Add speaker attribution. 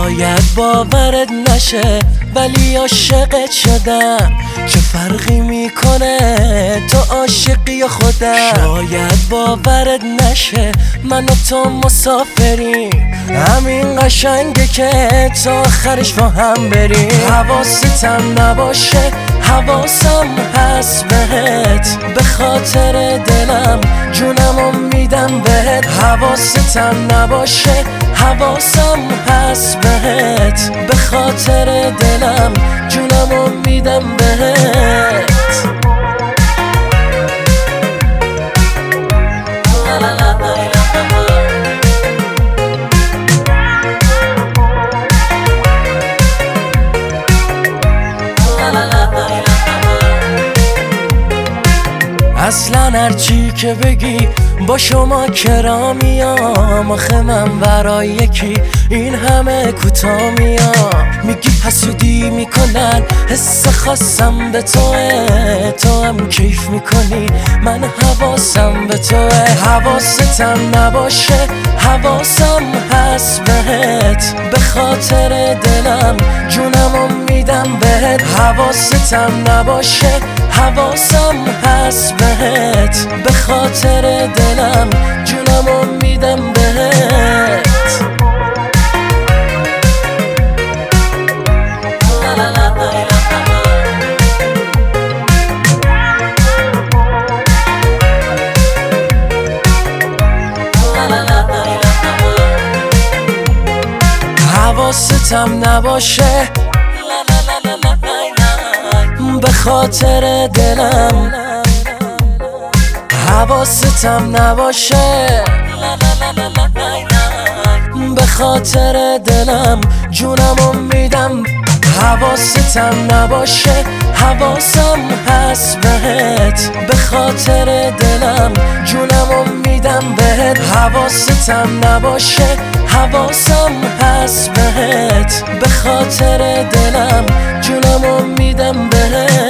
Speaker 1: شاید باورت نشه ولی عاشقت شدم. چه فرقی میکنه تو عاشقی یا خودم؟ شاید باورت نشه من و تو مسافریم، همین قشنگه که تا آخرش با هم بریم. حواستم نباشه حواسم هست بهت، به خاطر دلم جونمو میدم بهت. حواستم نباشه حواسم هست بهت، به خاطر دلم جونمو میدم بهت. اصلا هرچی که بگی با شما کرا میام. آخه من برای یکی این همه کوتا میام. میگی حسودی میکنن حس خاصم به توه، تو هم کیف میکنی من حواسم به توه. حواستم نباشه حواسم هست بهت، به خاطر دلم جونمو میدم بهت. حواستم نباشه حواسم هست بهت، به خاطر دلم جونمو میدم بهت. حواستم نباشه به خاطر دلم، حواستم نباشه به خاطر دلم جونمو میدم. حواستم نباشه حواسم هست بهت، به خاطر دلم جونمو میدم بهت. حواستم نباشه حواسم هست بهت، به خاطر دلم جونمو میدم بهت.